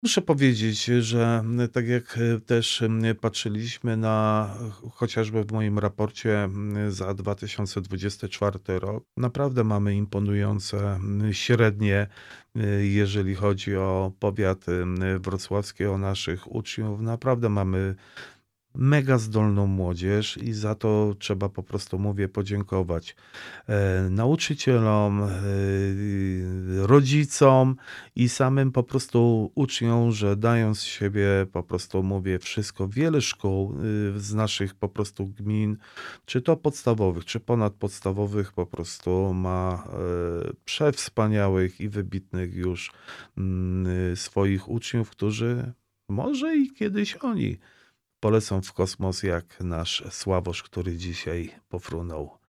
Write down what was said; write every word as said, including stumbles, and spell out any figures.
Muszę powiedzieć, że tak jak też patrzyliśmy na chociażby w moim raporcie za dwa tysiące dwudziesty czwarty rok, naprawdę mamy imponujące średnie, jeżeli chodzi o powiaty wrocławskie, o naszych uczniów. Naprawdę mamy mega zdolną młodzież i za to trzeba po prostu, mówię, podziękować e, nauczycielom, e, rodzicom i samym po prostu uczniom, że dają z siebie po prostu, mówię, wszystko. Wiele szkół y, z naszych po prostu gmin, czy to podstawowych, czy ponadpodstawowych, po prostu ma e, przewspaniałych i wybitnych już mm, y, swoich uczniów, którzy może i kiedyś oni polecą w kosmos jak nasz Sławosz, który dzisiaj pofrunął.